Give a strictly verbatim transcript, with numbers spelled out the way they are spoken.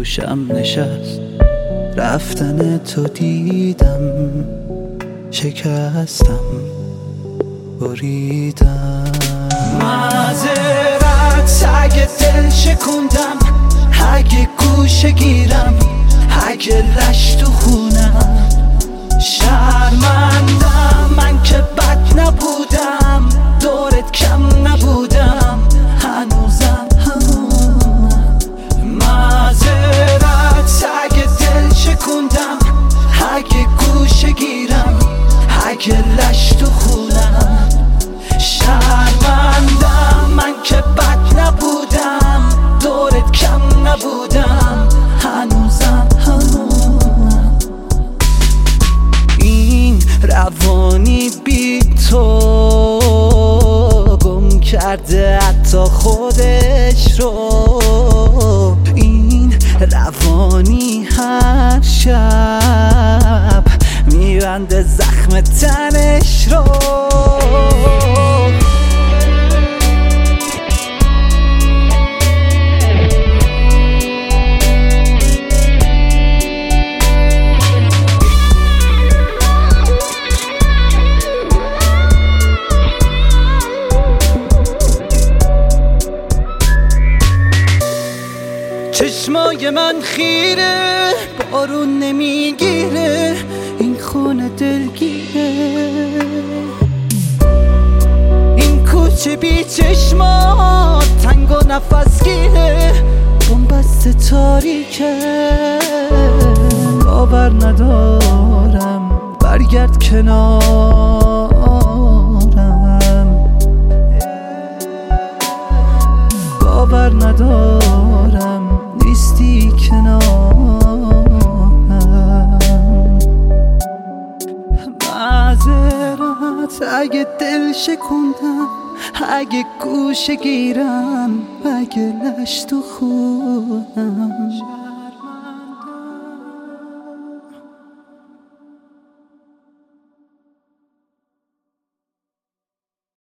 گوشم نشست، رفتن تو دیدم، شکستم بریدم. معذرت اگه دل شکوندم، اگه گوشه گیرم، اگه لش تو خونم. شرمندم من که بد نبودم، دورت کم نبودم، هنوزم همونم. معذرت اگه دل شکوندم، اگه گوشه گیرم، اگه لش تو خونم. شرمندم من که بد نبودم، دورت کم نبودم، هنوزم همونم. این روانی بی تو گم کرده حتی خودش رو. این روانی هر شب میبنده زخم تنش رو. چشمای من خیره، بارون نمیگیره، این خونه دلگیره. این کوچه بی چشما تنگ و نفس گیره، بنبست تاریکه. باور ندارم برگرد کنارم، باور ندارم نیستی کنارم. معذرت اگه دل شکوندم، اگه گوشه گیرم، اگه لش تو خونم.